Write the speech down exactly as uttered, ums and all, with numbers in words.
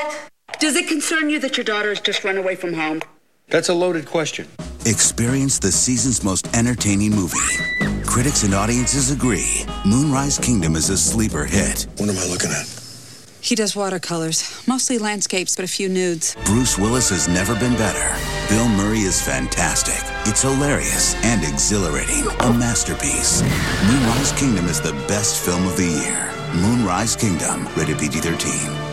yet? Does it concern you that your daughter has just run away from home? That's a loaded question. Experience the season's most entertaining movie. Critics and audiences agree. Moonrise Kingdom is a sleeper hit. What am I looking at? He does watercolors, mostly landscapes, but a few nudes. Bruce Willis has never been better. Bill Murray is fantastic. It's hilarious and exhilarating. A masterpiece. Moonrise Kingdom is the best film of the year. Moonrise Kingdom, rated P G thirteen.